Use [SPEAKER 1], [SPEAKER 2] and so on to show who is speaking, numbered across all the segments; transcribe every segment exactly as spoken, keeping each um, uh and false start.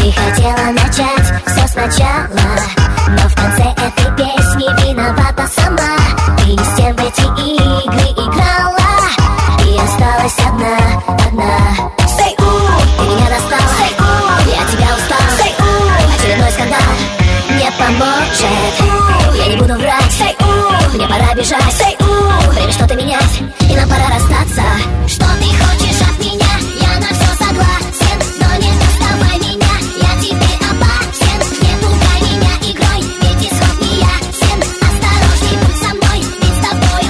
[SPEAKER 1] Ты хотела начать все сначала, но в конце этой песни виновата сама. Ты не с тем в эти игры играла и осталась одна, одна. Say ooh, ты меня достал, say ooh, я тебя устал, say ooh, очередной скандал не поможет. Я не буду врать, say ooh, мне пора бежать, say ooh, время что-то менять, и нам пора расстаться. Что ты хочешь от меня? Я на все согласен, но не доставай меня, я тебе опасен. Не пугай меня игрой, ведь исход не ясен. Осторожней будь со мной, ведь с тобою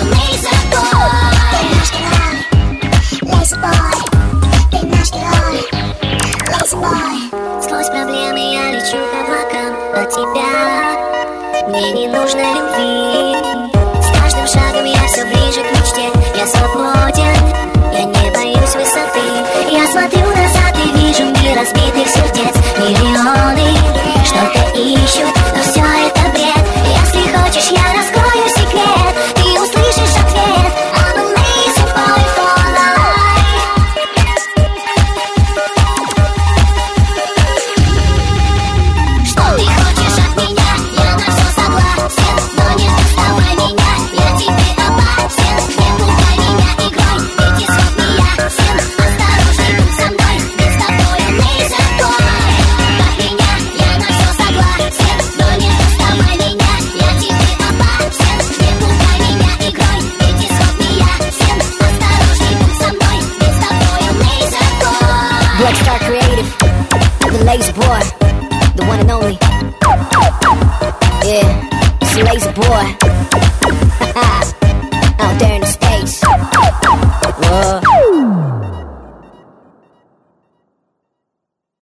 [SPEAKER 1] lazy boy. Ты наш герой, lazy boy, lazy boy. Сквозь проблемы я лечу к облакам от тебя. Мне не нужно любви. С каждым шагом я все ближе к мечте. Я свободен, я не боюсь высоты. Я смотрю назад и вижу мир разбитых сердец. Миллионы что-то ищут, но все это бред. Если хочешь, я раскрою секрет, ты услышишь ответ. I'm a lazy boy for life. Что ты хочешь от меня? Я на все согласен, но не доставай меня, я тебе опасен. Не пугай меня игрой, ведь исход не ясен. Осторожней будь со мной, ведь с тобой lazy boy. Как меня, я на все согласен, но не доставай меня, я тебе опасен. Не пугай меня игрой, ведь исход не ясен. Осторожней будь со мной, ведь с тобой lazy boy.
[SPEAKER 2] Blackstar Creative, the lazy boy, the one and only. Yeah, it's a lazy boy.